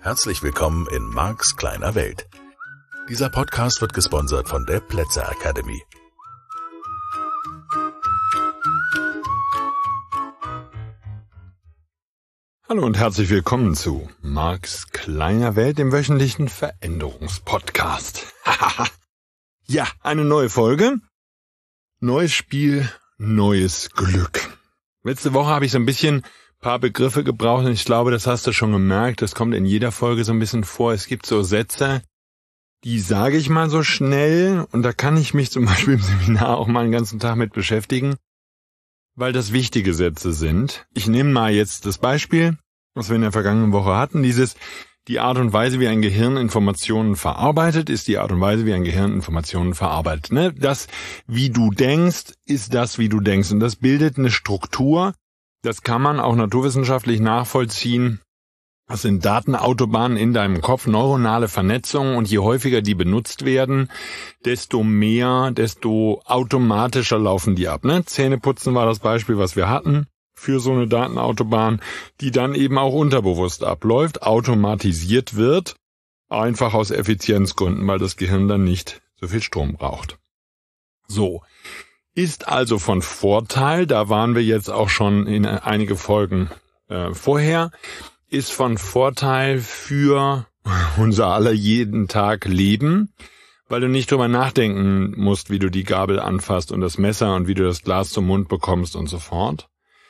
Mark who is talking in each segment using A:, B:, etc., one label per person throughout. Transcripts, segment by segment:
A: Herzlich willkommen in Marks kleiner Welt. Dieser Podcast wird gesponsert von der Plätzer Academy.
B: Hallo und herzlich willkommen zu Marks kleiner Welt, dem wöchentlichen Veränderungspodcast. Ja, eine neue Folge, neues Spiel, neues Glück. Letzte Woche habe ich so ein paar Begriffe gebraucht und ich glaube, das hast du schon gemerkt, das kommt in jeder Folge so ein bisschen vor. Es gibt so Sätze, die sage ich mal so schnell und da kann ich mich zum Beispiel im Seminar auch mal den ganzen Tag mit beschäftigen, weil das wichtige Sätze sind. Ich nehme mal jetzt das Beispiel, was wir in der vergangenen Woche hatten, die Art und Weise, wie ein Gehirn Informationen verarbeitet, ist die Art und Weise, wie ein Gehirn Informationen verarbeitet. Ne? Das, wie du denkst, ist das, wie du denkst. Und das bildet eine Struktur. Das kann man auch naturwissenschaftlich nachvollziehen. Das sind Datenautobahnen in deinem Kopf, neuronale Vernetzungen. Und je häufiger die benutzt werden, desto automatischer laufen die ab. Ne? Zähneputzen war das Beispiel, was wir hatten für so eine Datenautobahn, die dann eben auch unterbewusst abläuft, automatisiert wird, einfach aus Effizienzgründen, weil das Gehirn dann nicht so viel Strom braucht. So, ist also von Vorteil, da waren wir jetzt auch schon in einige Folgen vorher, ist von Vorteil für unser aller jeden Tag Leben, weil du nicht drüber nachdenken musst, wie du die Gabel anfasst und das Messer und wie du das Glas zum Mund bekommst und so fort.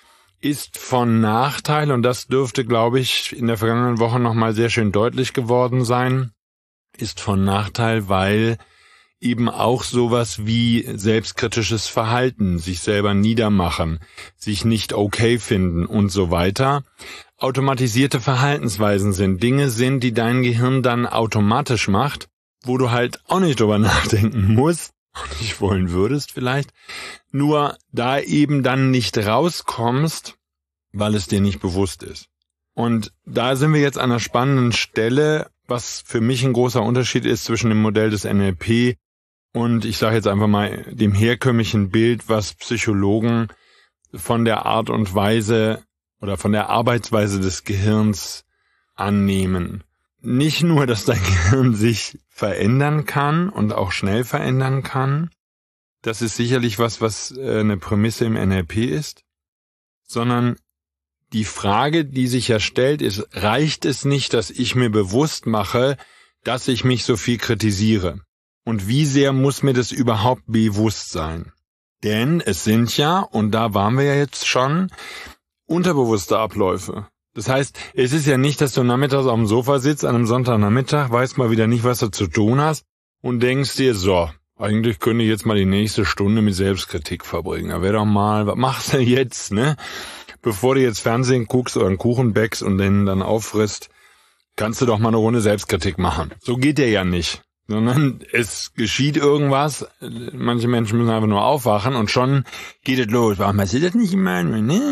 B: Ist von Nachteil, und das dürfte, glaube ich, in der vergangenen Woche nochmal sehr schön deutlich geworden sein, ist von Nachteil, weil eben auch sowas wie selbstkritisches Verhalten, sich selber niedermachen, sich nicht okay finden und so weiter, automatisierte Verhaltensweisen sind, Dinge sind, die dein Gehirn dann automatisch macht, wo du halt auch nicht drüber nachdenken musst, nicht wollen würdest vielleicht, nur da eben dann nicht rauskommst, weil es dir nicht bewusst ist. Und da sind wir jetzt an einer spannenden Stelle, was für mich ein großer Unterschied ist zwischen dem Modell des NLP und ich sage jetzt einfach mal dem herkömmlichen Bild, was Psychologen von der Art und Weise oder von der Arbeitsweise des Gehirns annehmen. Nicht nur, dass dein Gehirn sich verändern kann und auch schnell verändern kann, das ist sicherlich was eine Prämisse im NLP ist, sondern die Frage, die sich ja stellt, ist, reicht es nicht, dass ich mir bewusst mache, dass ich mich so viel kritisiere? Und wie sehr muss mir das überhaupt bewusst sein? Denn es sind ja, und da waren wir ja jetzt schon, unterbewusste Abläufe. Das heißt, es ist ja nicht, dass du nachmittags auf dem Sofa sitzt, an einem Sonntagnachmittag, weißt mal wieder nicht, was du zu tun hast und denkst dir, so, eigentlich könnte ich jetzt mal die nächste Stunde mit Selbstkritik verbringen. Da wäre doch mal, was machst du jetzt, ne? Bevor du jetzt Fernsehen guckst oder einen Kuchen backst und den dann auffrisst, kannst du doch mal eine Runde Selbstkritik machen. So geht der ja nicht. Sondern es geschieht irgendwas, manche Menschen müssen einfach nur aufwachen und schon geht es los. Warum hast du das nicht immer?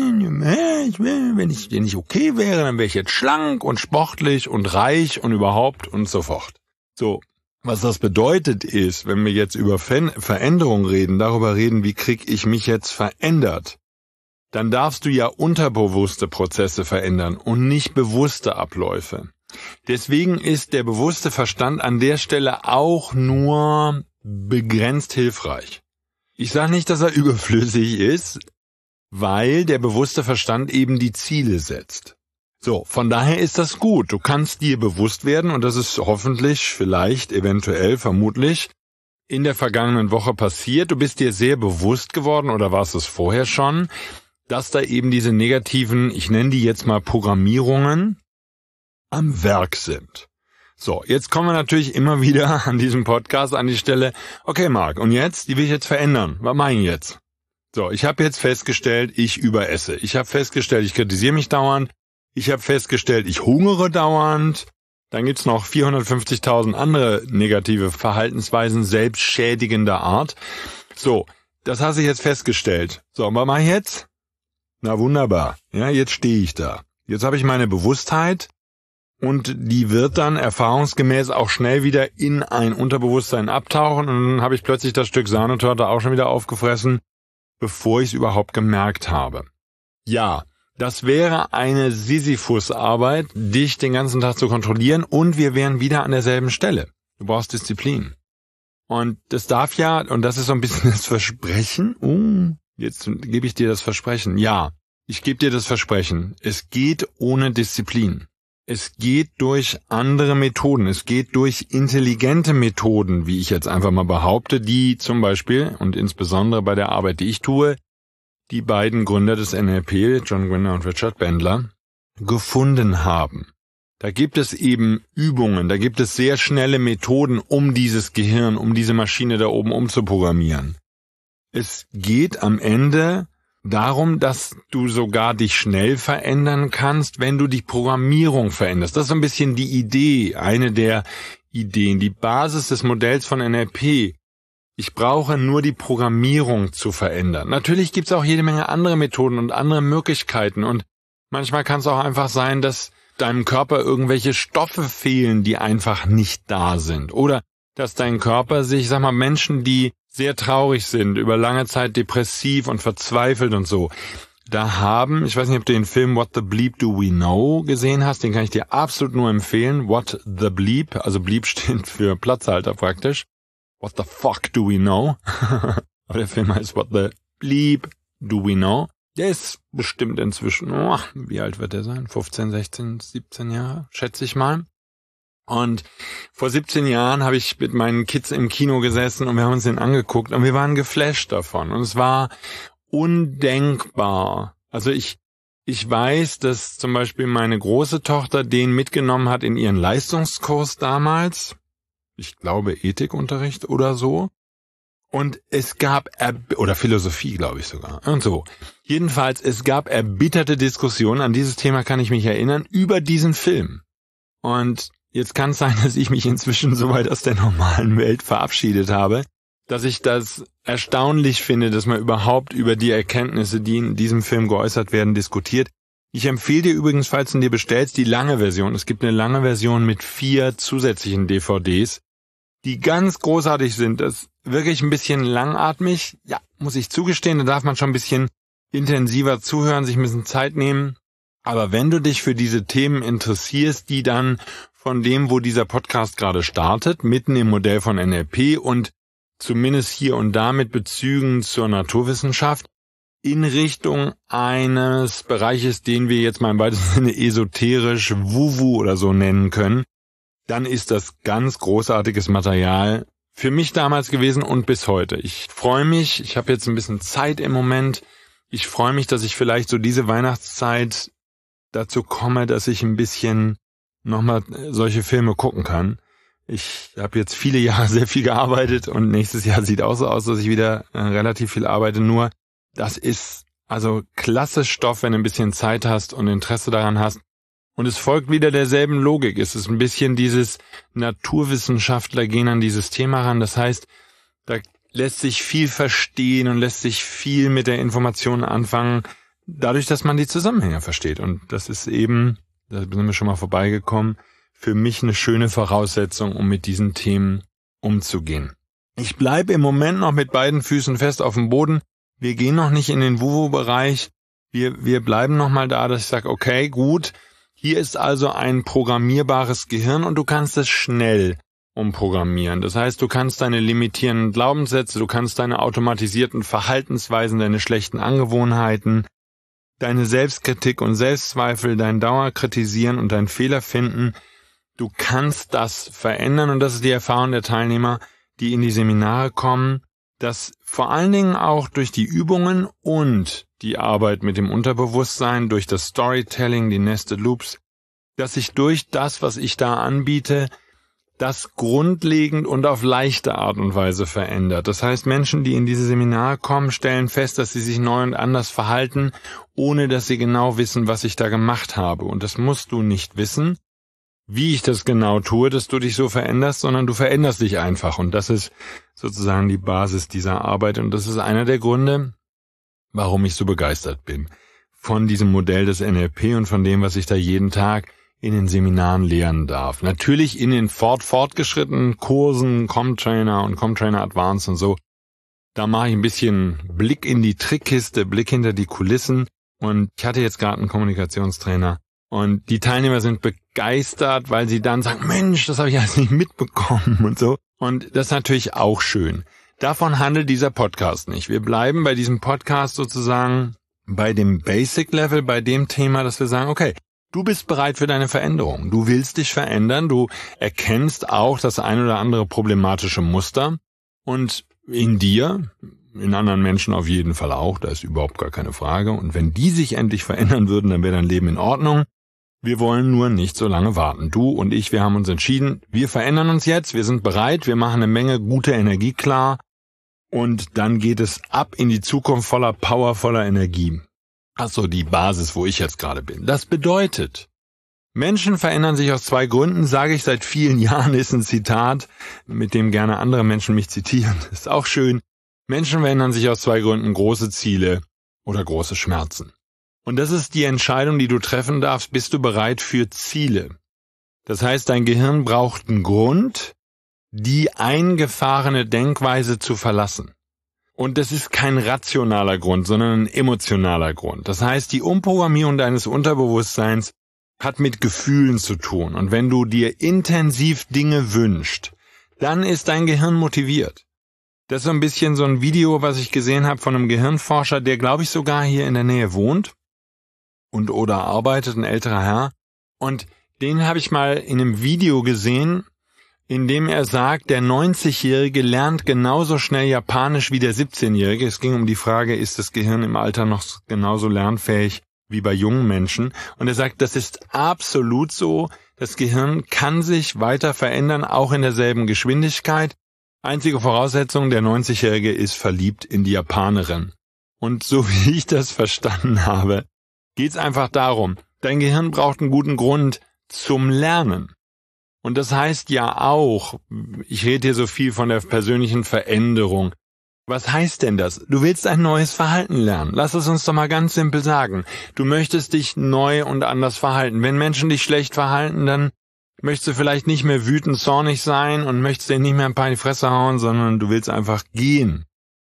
B: Wenn ich okay wäre, dann wäre ich jetzt schlank und sportlich und reich und überhaupt und so fort. So, was das bedeutet ist, wenn wir jetzt über Veränderung reden, darüber reden, wie krieg ich mich jetzt verändert, dann darfst du ja unterbewusste Prozesse verändern und nicht bewusste Abläufe. Deswegen ist der bewusste Verstand an der Stelle auch nur begrenzt hilfreich. Ich sage nicht, dass er überflüssig ist, weil der bewusste Verstand eben die Ziele setzt. So, von daher ist das gut. Du kannst dir bewusst werden, und das ist hoffentlich, vielleicht, eventuell, vermutlich, in der vergangenen Woche passiert. Du bist dir sehr bewusst geworden, oder warst es vorher schon, dass da eben diese negativen, ich nenne die jetzt mal Programmierungen, am Werk sind. So, jetzt kommen wir natürlich immer wieder an diesem Podcast an die Stelle, okay Marc, und jetzt? Die will ich jetzt verändern. Was mache ich jetzt? So, ich habe jetzt festgestellt, ich überesse. Ich habe festgestellt, ich kritisiere mich dauernd. Ich habe festgestellt, ich hungere dauernd. Dann gibt's noch 450.000 andere negative Verhaltensweisen selbstschädigender Art. So, das hast du jetzt festgestellt. So, und was mache ich jetzt? Na wunderbar. Ja, jetzt stehe ich da. Jetzt habe ich meine Bewusstheit. Und die wird dann erfahrungsgemäß auch schnell wieder in ein Unterbewusstsein abtauchen und dann habe ich plötzlich das Stück Sahnetorte auch schon wieder aufgefressen, bevor ich es überhaupt gemerkt habe. Ja, Das wäre eine Sisyphus-Arbeit, dich den ganzen Tag zu kontrollieren, und wir wären wieder an derselben Stelle. Du brauchst Disziplin. Und das darf ja, und das ist so ein bisschen das Versprechen, jetzt gebe ich dir das Versprechen. Ja, ich gebe dir das Versprechen. Es geht ohne Disziplin. Es geht durch andere Methoden. Es geht durch intelligente Methoden, wie ich jetzt einfach mal behaupte, die zum Beispiel und insbesondere bei der Arbeit, die ich tue, die beiden Gründer des NLP, John Grinder und Richard Bandler, gefunden haben. Da gibt es eben Übungen, da gibt es sehr schnelle Methoden, um dieses Gehirn, um diese Maschine da oben umzuprogrammieren. Es geht am Ende darum, dass du sogar dich schnell verändern kannst, wenn du die Programmierung veränderst. Das ist so ein bisschen die Idee, eine der Ideen, die Basis des Modells von NLP. Ich brauche nur die Programmierung zu verändern. Natürlich gibt es auch jede Menge andere Methoden und andere Möglichkeiten, und manchmal kann es auch einfach sein, dass deinem Körper irgendwelche Stoffe fehlen, die einfach nicht da sind. Oder dass dein Körper sich, sag mal, Menschen, die sehr traurig sind, über lange Zeit depressiv und verzweifelt und so, da haben, ich weiß nicht, ob du den Film What the Bleep Do We Know gesehen hast, den kann ich dir absolut nur empfehlen. What the Bleep, also Bleep steht für Platzhalter praktisch. What the fuck do we know? Aber der Film heißt What the Bleep Do We Know. Der ist bestimmt inzwischen, wie alt wird der sein? 15, 16, 17 Jahre, schätze ich mal. Und vor 17 Jahren habe ich mit meinen Kids im Kino gesessen und wir haben uns den angeguckt und wir waren geflasht davon. Und es war undenkbar. Also ich weiß, dass zum Beispiel meine große Tochter den mitgenommen hat in ihren Leistungskurs damals. Ich glaube Ethikunterricht oder so. Und es gab, oder Philosophie, glaube ich sogar, und so. Jedenfalls, es gab erbitterte Diskussionen, an dieses Thema kann ich mich erinnern, über diesen Film. Und jetzt kann es sein, dass ich mich inzwischen so weit aus der normalen Welt verabschiedet habe, dass ich das erstaunlich finde, dass man überhaupt über die Erkenntnisse, die in diesem Film geäußert werden, diskutiert. Ich empfehle dir übrigens, falls du dir bestellst, die lange Version. Es gibt eine lange Version mit 4 zusätzlichen DVDs, die ganz großartig sind. Das ist wirklich ein bisschen langatmig. Ja, muss ich zugestehen, da darf man schon ein bisschen intensiver zuhören, sich ein bisschen Zeit nehmen. Aber wenn du dich für diese Themen interessierst, die dann von dem, wo dieser Podcast gerade startet, mitten im Modell von NLP und zumindest hier und da mit Bezügen zur Naturwissenschaft, in Richtung eines Bereiches, den wir jetzt mal im weitesten Sinne esoterisch Wuwu oder so nennen können, dann ist das ganz großartiges Material für mich damals gewesen und bis heute. Ich freue mich, ich habe jetzt ein bisschen Zeit im Moment. Ich freue mich, dass ich vielleicht so diese Weihnachtszeit dazu komme, dass ich ein bisschen nochmal solche Filme gucken kann. Ich habe jetzt viele Jahre sehr viel gearbeitet und nächstes Jahr sieht auch so aus, dass ich wieder relativ viel arbeite. Nur das ist also klasse Stoff, wenn du ein bisschen Zeit hast und Interesse daran hast. Und es folgt wieder derselben Logik. Es ist ein bisschen dieses Naturwissenschaftler gehen an dieses Thema ran. Das heißt, da lässt sich viel verstehen und lässt sich viel mit der Information anfangen, dadurch, dass man die Zusammenhänge versteht. Und das ist eben, da sind wir schon mal vorbeigekommen, für mich eine schöne Voraussetzung, um mit diesen Themen umzugehen. Ich bleibe im Moment noch mit beiden Füßen fest auf dem Boden. Wir gehen noch nicht in den Wuhu-Bereich. Wir bleiben noch mal da, dass ich sage, okay, gut, hier ist also ein programmierbares Gehirn und du kannst es schnell umprogrammieren. Das heißt, du kannst deine limitierenden Glaubenssätze, du kannst deine automatisierten Verhaltensweisen, deine schlechten Angewohnheiten, deine Selbstkritik und Selbstzweifel, dein Dauerkritisieren und dein Fehler finden, du kannst das verändern und das ist die Erfahrung der Teilnehmer, die in die Seminare kommen, dass vor allen Dingen auch durch die Übungen und die Arbeit mit dem Unterbewusstsein, durch das Storytelling, die Nested Loops, dass sich durch das, was ich da anbiete, das grundlegend und auf leichte Art und Weise verändert. Das heißt, Menschen, die in diese Seminare kommen, stellen fest, dass sie sich neu und anders verhalten, ohne dass sie genau wissen, was ich da gemacht habe. Und das musst du nicht wissen, wie ich das genau tue, dass du dich so veränderst, sondern du veränderst dich einfach. Und das ist sozusagen die Basis dieser Arbeit. Und das ist einer der Gründe, warum ich so begeistert bin von diesem Modell des NLP und von dem, was ich da jeden Tag in den Seminaren lernen darf. Natürlich in den fortgeschrittenen Kursen, CommTrainer und CommTrainer Advanced und so. Da mache ich ein bisschen Blick in die Trickkiste, Blick hinter die Kulissen Und ich hatte jetzt gerade einen Kommunikationstrainer und die Teilnehmer sind begeistert, weil sie dann sagen, Mensch, das habe ich alles nicht mitbekommen und so. Und das ist natürlich auch schön. Davon handelt dieser Podcast nicht. Wir bleiben bei diesem Podcast sozusagen bei dem Basic Level, bei dem Thema, dass wir sagen, okay, du bist bereit für deine Veränderung. Du willst dich verändern. Du erkennst auch das ein oder andere problematische Muster. Und in dir, in anderen Menschen auf jeden Fall auch, da ist überhaupt gar keine Frage. Und wenn die sich endlich verändern würden, dann wäre dein Leben in Ordnung. Wir wollen nur nicht so lange warten. Du und ich, wir haben uns entschieden, wir verändern uns jetzt, wir sind bereit, wir machen eine Menge gute Energie klar und dann geht es ab in die Zukunft voller Power, voller Energie. Also die Basis, wo ich jetzt gerade bin. Das bedeutet, Menschen verändern sich aus 2 Gründen, sage ich seit vielen Jahren, ist ein Zitat, mit dem gerne andere Menschen mich zitieren, ist auch schön. Menschen verändern sich aus 2 Gründen, große Ziele oder große Schmerzen. Und das ist die Entscheidung, die du treffen darfst, bist du bereit für Ziele. Das heißt, dein Gehirn braucht einen Grund, die eingefahrene Denkweise zu verlassen. Und das ist kein rationaler Grund, sondern ein emotionaler Grund. Das heißt, die Umprogrammierung deines Unterbewusstseins hat mit Gefühlen zu tun. Und wenn du dir intensiv Dinge wünschst, dann ist dein Gehirn motiviert. Das ist so ein bisschen so ein Video, was ich gesehen habe von einem Gehirnforscher, der, glaube ich, sogar hier in der Nähe wohnt und oder arbeitet, ein älterer Herr. Und den habe ich mal in einem Video gesehen, in dem er sagt, der 90-Jährige lernt genauso schnell Japanisch wie der 17-Jährige. Es ging um die Frage, ist das Gehirn im Alter noch genauso lernfähig wie bei jungen Menschen? Und er sagt, das ist absolut so. Das Gehirn kann sich weiter verändern, auch in derselben Geschwindigkeit. Einzige Voraussetzung, der 90-Jährige ist verliebt in die Japanerin. Und so wie ich das verstanden habe, geht's einfach darum, dein Gehirn braucht einen guten Grund zum Lernen. Und das heißt ja auch, ich rede hier so viel von der persönlichen Veränderung. Was heißt denn das? Du willst ein neues Verhalten lernen. Lass es uns doch mal ganz simpel sagen. Du möchtest dich neu und anders verhalten. Wenn Menschen dich schlecht verhalten, dann möchtest du vielleicht nicht mehr wütend, zornig sein und möchtest dir nicht mehr ein paar in die Fresse hauen, sondern du willst einfach gehen.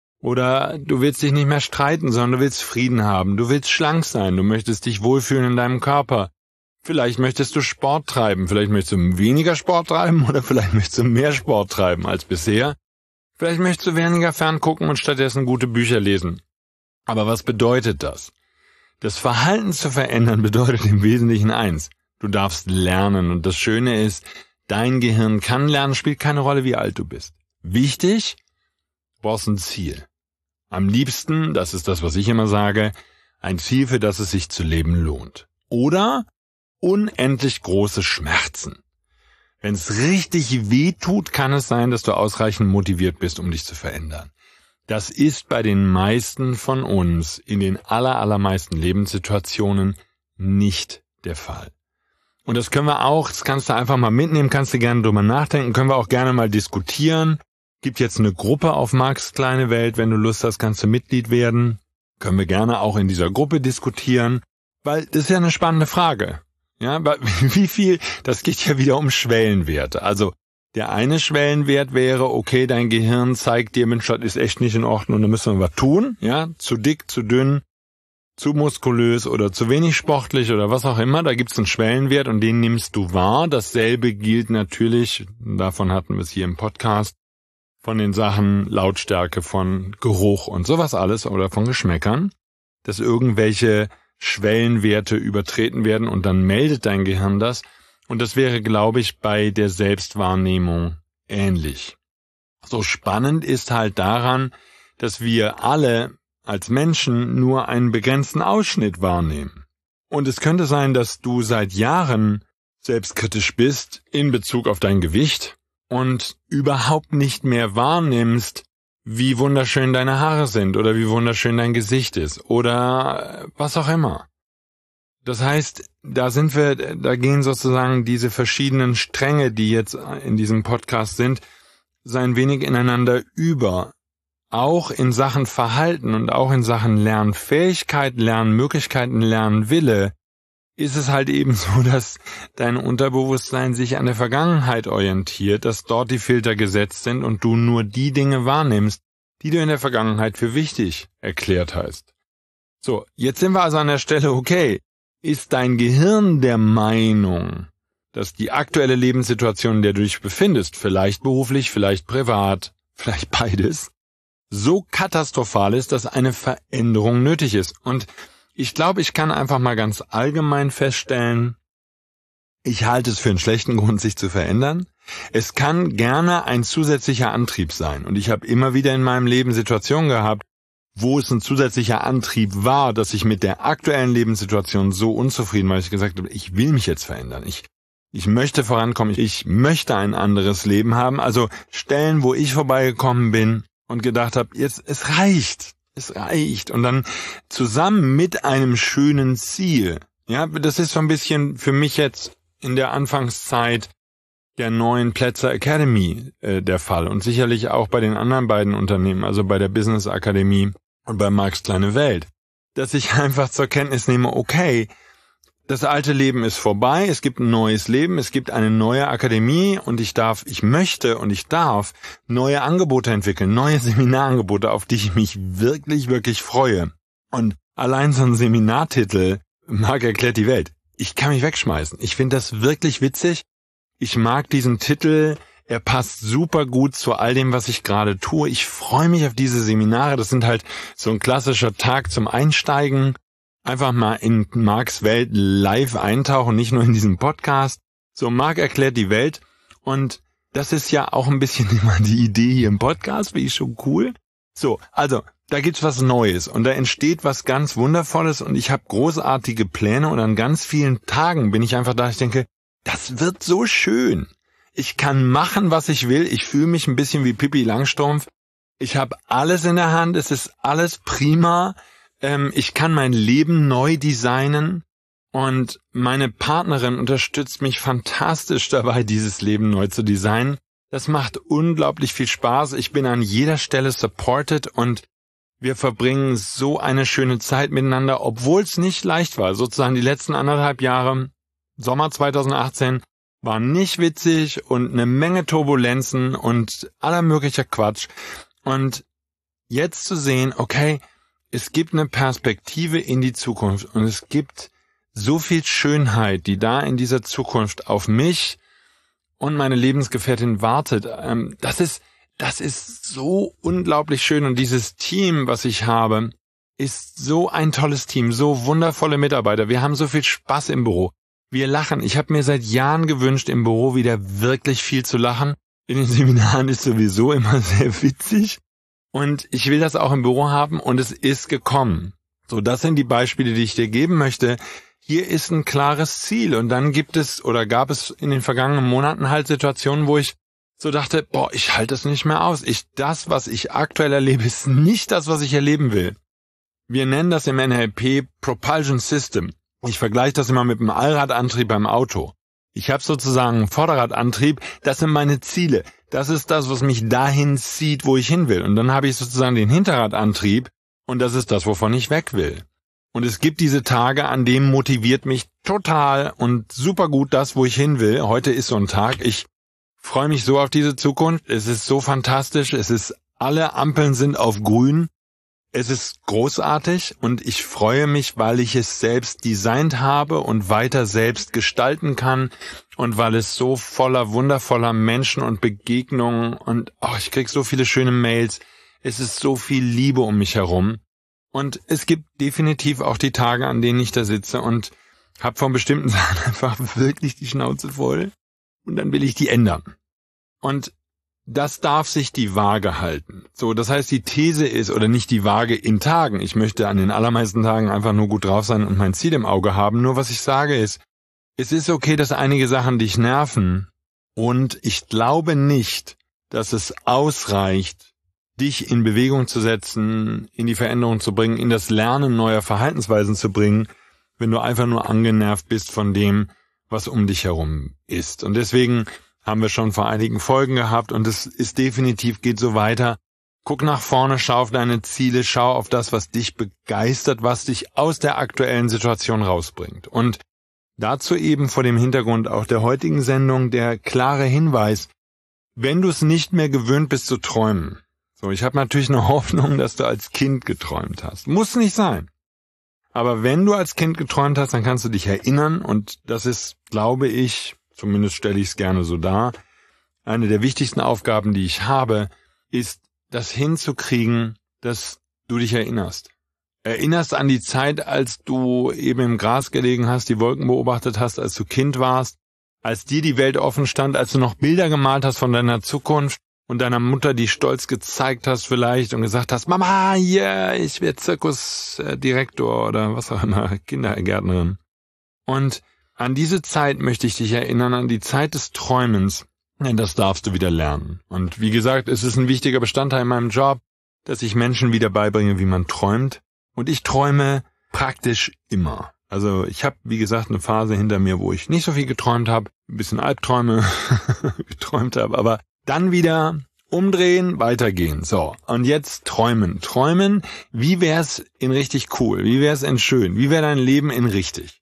B: Oder du willst dich nicht mehr streiten, sondern du willst Frieden haben. Du willst schlank sein. Du möchtest dich wohlfühlen in deinem Körper. Vielleicht möchtest du Sport treiben. Vielleicht möchtest du weniger Sport treiben oder vielleicht möchtest du mehr Sport treiben als bisher. Vielleicht möchtest du weniger ferngucken und stattdessen gute Bücher lesen. Aber was bedeutet das? Das Verhalten zu verändern bedeutet im Wesentlichen eins. Du darfst lernen. Und das Schöne ist, dein Gehirn kann lernen, spielt keine Rolle, wie alt du bist. Wichtig, du brauchst ein Ziel. Am liebsten, das ist das, was ich immer sage, ein Ziel, für das es sich zu leben lohnt. Oder unendlich große Schmerzen. Wenn es richtig weh tut, kann es sein, dass du ausreichend motiviert bist, um dich zu verändern. Das ist bei den meisten von uns in den allermeisten Lebenssituationen nicht der Fall. Und das können wir auch, das kannst du einfach mal mitnehmen, kannst du gerne drüber nachdenken, können wir auch gerne mal diskutieren. Gibt jetzt eine Gruppe auf Marks kleine Welt, wenn du Lust hast, kannst du Mitglied werden. Können wir gerne auch in dieser Gruppe diskutieren, weil das ist ja eine spannende Frage. Ja, wie viel, das geht ja wieder um Schwellenwerte. Also der eine Schwellenwert wäre, okay, dein Gehirn zeigt dir, Mensch, das ist echt nicht in Ordnung, da müssen wir was tun. Ja, zu dick, zu dünn, zu muskulös oder zu wenig sportlich oder was auch immer. Da gibt's einen Schwellenwert und den nimmst du wahr. Dasselbe gilt natürlich, davon hatten wir es hier im Podcast, von den Sachen Lautstärke, von Geruch und sowas alles oder von Geschmäckern, dass irgendwelche Schwellenwerte übertreten werden und dann meldet dein Gehirn das. Und das wäre, glaube ich, bei der Selbstwahrnehmung ähnlich. So spannend ist halt daran, dass wir alle als Menschen nur einen begrenzten Ausschnitt wahrnehmen. Und es könnte sein, dass du seit Jahren selbstkritisch bist in Bezug auf dein Gewicht und überhaupt nicht mehr wahrnimmst, wie wunderschön deine Haare sind oder wie wunderschön dein Gesicht ist oder was auch immer. Das heißt, da gehen sozusagen diese verschiedenen Stränge, die jetzt in diesem Podcast sind, so ein wenig ineinander über. Auch in Sachen Verhalten und auch in Sachen Lernfähigkeit, Lernmöglichkeiten, Lernwille ist es halt eben so, dass dein Unterbewusstsein sich an der Vergangenheit orientiert, dass dort die Filter gesetzt sind und du nur die Dinge wahrnimmst, die du in der Vergangenheit für wichtig erklärt hast. So, jetzt sind wir also an der Stelle, okay, ist dein Gehirn der Meinung, dass die aktuelle Lebenssituation, in der du dich befindest, vielleicht beruflich, vielleicht privat, vielleicht beides, so katastrophal ist, dass eine Veränderung nötig ist. Und ich glaube, ich kann einfach mal ganz allgemein feststellen, ich halte es für einen schlechten Grund, sich zu verändern. Es kann gerne ein zusätzlicher Antrieb sein. Und ich habe immer wieder in meinem Leben Situationen gehabt, wo es ein zusätzlicher Antrieb war, dass ich mit der aktuellen Lebenssituation so unzufrieden war, dass ich gesagt habe, ich will mich jetzt verändern. Ich möchte vorankommen, ich möchte ein anderes Leben haben. Also Stellen, wo ich vorbeigekommen bin und gedacht habe, jetzt, es reicht. Und dann zusammen mit einem schönen Ziel. Ja, das ist so ein bisschen für mich jetzt in der Anfangszeit der neuen Plätzer Academy der Fall und sicherlich auch bei den anderen beiden Unternehmen, also bei der Business Akademie und bei Marks kleine Welt, dass ich einfach zur Kenntnis nehme, okay, das alte Leben ist vorbei, es gibt ein neues Leben, es gibt eine neue Akademie und ich darf neue Angebote entwickeln, neue Seminarangebote, auf die ich mich wirklich, wirklich freue. Und allein so ein Seminartitel, Mark erklärt die Welt, ich kann mich wegschmeißen. Ich finde das wirklich witzig. Ich mag diesen Titel, er passt super gut zu all dem, was ich gerade tue. Ich freue mich auf diese Seminare, das sind halt so ein klassischer Tag zum Einsteigen. Einfach mal in Marks Welt live eintauchen, nicht nur in diesem Podcast. So, Mark erklärt die Welt und das ist ja auch ein bisschen immer die Idee hier im Podcast, finde ich schon cool. So, also, da gibt's was Neues und da entsteht was ganz Wundervolles und ich habe großartige Pläne und an ganz vielen Tagen bin ich einfach da, ich denke, das wird so schön. Ich kann machen, was ich will. Ich fühle mich ein bisschen wie Pippi Langstrumpf. Ich habe alles in der Hand. Es ist alles prima. Ich kann mein Leben neu designen. Und meine Partnerin unterstützt mich fantastisch dabei, dieses Leben neu zu designen. Das macht unglaublich viel Spaß. Ich bin an jeder Stelle supported und wir verbringen so eine schöne Zeit miteinander, obwohl es nicht leicht war. Sozusagen die letzten 1,5 Jahre Sommer 2018 war nicht witzig und eine Menge Turbulenzen und aller möglicher Quatsch. Und jetzt zu sehen, okay, es gibt eine Perspektive in die Zukunft und es gibt so viel Schönheit, die da in dieser Zukunft auf mich und meine Lebensgefährtin wartet. Das ist so unglaublich schön und dieses Team, was ich habe, ist so ein tolles Team, so wundervolle Mitarbeiter. Wir haben so viel Spaß im Büro. Wir lachen. Ich habe mir seit Jahren gewünscht, im Büro wieder wirklich viel zu lachen. In den Seminaren ist sowieso immer sehr witzig. Und ich will das auch im Büro haben und es ist gekommen. So, das sind die Beispiele, die ich dir geben möchte. Hier ist ein klares Ziel und dann gab es in den vergangenen Monaten halt Situationen, wo ich so dachte, ich halte es nicht mehr aus. Das, was ich aktuell erlebe, ist nicht das, was ich erleben will. Wir nennen das im NLP Propulsion System. Ich vergleiche das immer mit einem Allradantrieb beim Auto. Ich habe sozusagen einen Vorderradantrieb, das sind meine Ziele. Das ist das, was mich dahin zieht, wo ich hin will. Und dann habe ich sozusagen den Hinterradantrieb und das ist das, wovon ich weg will. Und es gibt diese Tage, an denen motiviert mich total und super gut das, wo ich hin will. Heute ist so ein Tag. Ich freue mich so auf diese Zukunft. Es ist so fantastisch. Alle Ampeln sind auf grün. Es ist großartig und ich freue mich, weil ich es selbst designt habe und weiter selbst gestalten kann und weil es so voller wundervoller Menschen und Begegnungen und ich krieg so viele schöne Mails. Es ist so viel Liebe um mich herum und es gibt definitiv auch die Tage, an denen ich da sitze und habe von bestimmten Sachen einfach wirklich die Schnauze voll und dann will ich die ändern. Und das darf sich die Waage halten. So, das heißt, die These ist, oder nicht die Waage in Tagen. Ich möchte an den allermeisten Tagen einfach nur gut drauf sein und mein Ziel im Auge haben. Nur was ich sage ist, es ist okay, dass einige Sachen dich nerven. Und ich glaube nicht, dass es ausreicht, dich in Bewegung zu setzen, in die Veränderung zu bringen, in das Lernen neuer Verhaltensweisen zu bringen, wenn du einfach nur angenervt bist von dem, was um dich herum ist. Und deswegen haben wir schon vor einigen Folgen gehabt und es ist definitiv, geht so weiter. Guck nach vorne, schau auf deine Ziele, schau auf das, was dich begeistert, was dich aus der aktuellen Situation rausbringt. Und dazu eben vor dem Hintergrund auch der heutigen Sendung der klare Hinweis, wenn du es nicht mehr gewöhnt bist zu träumen. So, ich habe natürlich eine Hoffnung, dass du als Kind geträumt hast. Muss nicht sein. Aber wenn du als Kind geträumt hast, dann kannst du dich erinnern und das ist, glaube ich, zumindest stelle ich es gerne so dar, eine der wichtigsten Aufgaben, die ich habe, ist, das hinzukriegen, dass du dich erinnerst. Erinnerst an die Zeit, als du eben im Gras gelegen hast, die Wolken beobachtet hast, als du Kind warst, als dir die Welt offen stand, als du noch Bilder gemalt hast von deiner Zukunft und deiner Mutter, die stolz gezeigt hast vielleicht und gesagt hast, Mama, yeah, ich werde Zirkusdirektor oder was auch immer, Kindergärtnerin. Und an diese Zeit möchte ich dich erinnern, an die Zeit des Träumens, denn das darfst du wieder lernen. Und wie gesagt, es ist ein wichtiger Bestandteil in meinem Job, dass ich Menschen wieder beibringe, wie man träumt. Und ich träume praktisch immer. Also ich habe, wie gesagt, eine Phase hinter mir, wo ich nicht so viel geträumt habe, ein bisschen Albträume geträumt habe, aber dann wieder umdrehen, weitergehen. So, und jetzt träumen. Träumen, wie wär's in richtig cool? Wie wär's in schön? Wie wäre dein Leben in richtig?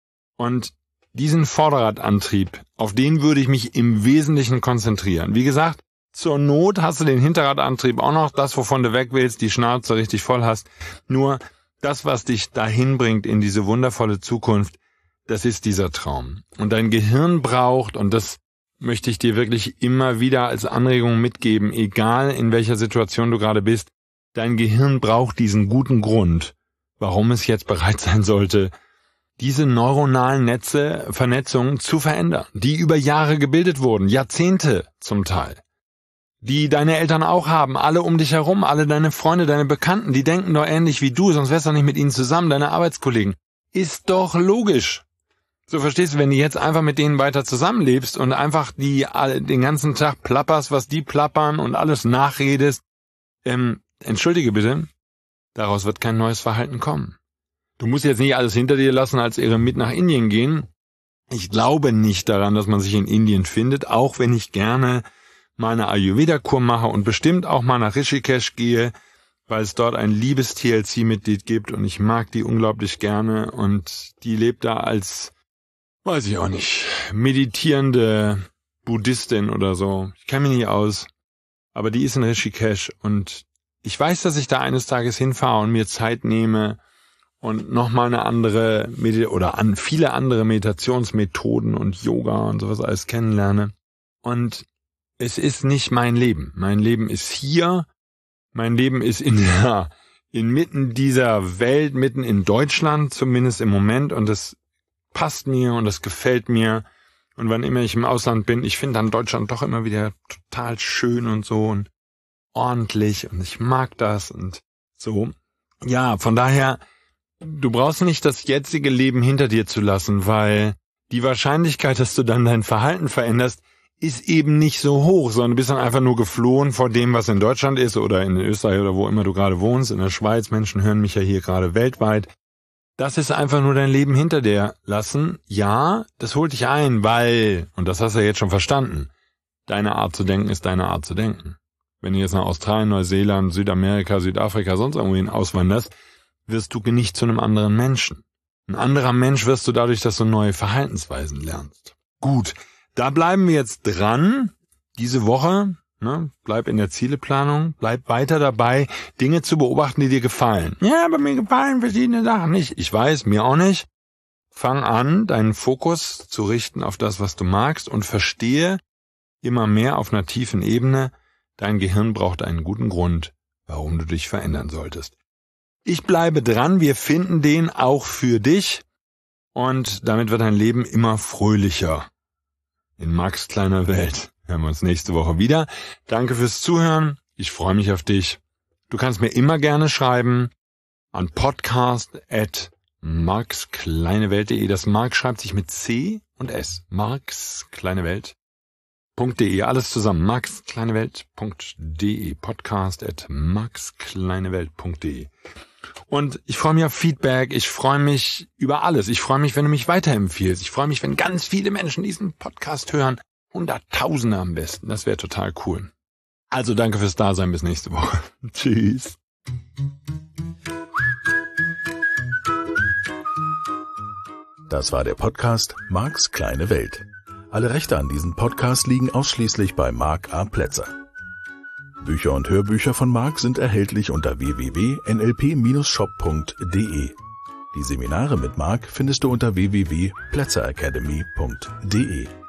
B: Und diesen Vorderradantrieb, auf den würde ich mich im Wesentlichen konzentrieren. Wie gesagt, zur Not hast du den Hinterradantrieb auch noch, das, wovon du weg willst, die Schnauze richtig voll hast. Nur das, was dich dahin bringt in diese wundervolle Zukunft, das ist dieser Traum. Und dein Gehirn braucht, und das möchte ich dir wirklich immer wieder als Anregung mitgeben, egal in welcher Situation du gerade bist, dein Gehirn braucht diesen guten Grund, warum es jetzt bereit sein sollte, diese neuronalen Vernetzungen zu verändern, die über Jahre gebildet wurden, Jahrzehnte zum Teil, die deine Eltern auch haben, alle um dich herum, alle deine Freunde, deine Bekannten, die denken doch ähnlich wie du, sonst wärst du doch nicht mit ihnen zusammen, deine Arbeitskollegen. Ist doch logisch. So verstehst du, wenn du jetzt einfach mit denen weiter zusammenlebst und einfach den ganzen Tag plapperst, was die plappern und alles nachredest, entschuldige bitte, daraus wird kein neues Verhalten kommen. Du musst jetzt nicht alles hinter dir lassen, als Eremit nach Indien gehen. Ich glaube nicht daran, dass man sich in Indien findet, auch wenn ich gerne meine Ayurveda-Kur mache und bestimmt auch mal nach Rishikesh gehe, weil es dort ein liebes TLC-Mitglied gibt und ich mag die unglaublich gerne und die lebt da als, weiß ich auch nicht, meditierende Buddhistin oder so. Ich kenne mich nicht aus, aber die ist in Rishikesh und ich weiß, dass ich da eines Tages hinfahre und mir Zeit nehme und nochmal eine andere viele andere Meditationsmethoden und Yoga und sowas alles kennenlerne. Und es ist nicht mein Leben. Mein Leben ist hier. Mein Leben ist inmitten dieser Welt, mitten in Deutschland, zumindest im Moment. Und das passt mir und das gefällt mir. Und wann immer ich im Ausland bin, ich finde dann Deutschland doch immer wieder total schön und so und ordentlich. Und ich mag das und so. Ja, von daher, du brauchst nicht das jetzige Leben hinter dir zu lassen, weil die Wahrscheinlichkeit, dass du dann dein Verhalten veränderst, ist eben nicht so hoch, sondern du bist dann einfach nur geflohen vor dem, was in Deutschland ist oder in Österreich oder wo immer du gerade wohnst, in der Schweiz. Menschen hören mich ja hier gerade weltweit. Das ist einfach nur dein Leben hinter dir lassen. Ja, das holt dich ein, weil, und das hast du ja jetzt schon verstanden, deine Art zu denken ist deine Art zu denken. Wenn du jetzt nach Australien, Neuseeland, Südamerika, Südafrika, sonst irgendwohin auswanderst, wirst du nicht zu einem anderen Menschen. Ein anderer Mensch wirst du dadurch, dass du neue Verhaltensweisen lernst. Gut, da bleiben wir jetzt dran. Diese Woche, bleib in der Zieleplanung, bleib weiter dabei, Dinge zu beobachten, die dir gefallen. Ja, aber mir gefallen verschiedene Sachen nicht. Ich weiß, mir auch nicht. Fang an, deinen Fokus zu richten auf das, was du magst und verstehe immer mehr auf einer tiefen Ebene, dein Gehirn braucht einen guten Grund, warum du dich verändern solltest. Ich bleibe dran, wir finden den auch für dich und damit wird dein Leben immer fröhlicher. In Max' kleiner Welt hören wir uns nächste Woche wieder. Danke fürs Zuhören, ich freue mich auf dich. Du kannst mir immer gerne schreiben an podcast@markskleinewelt.de. Das Mark schreibt sich mit C und S. markskleinewelt.de. Alles zusammen. markskleinewelt.de. podcast@markskleinewelt.de. Und ich freue mich auf Feedback, ich freue mich über alles. Ich freue mich, wenn du mich weiterempfiehlst. Ich freue mich, wenn ganz viele Menschen diesen Podcast hören. Hunderttausende am besten. Das wäre total cool. Also danke fürs Dasein. Bis nächste Woche. Tschüss.
A: Das war der Podcast Marks kleine Welt. Alle Rechte an diesem Podcast liegen ausschließlich bei Mark A. Plätzer. Bücher und Hörbücher von Mark sind erhältlich unter www.nlp-shop.de. Die Seminare mit Marc findest du unter www.plätzeracademy.de.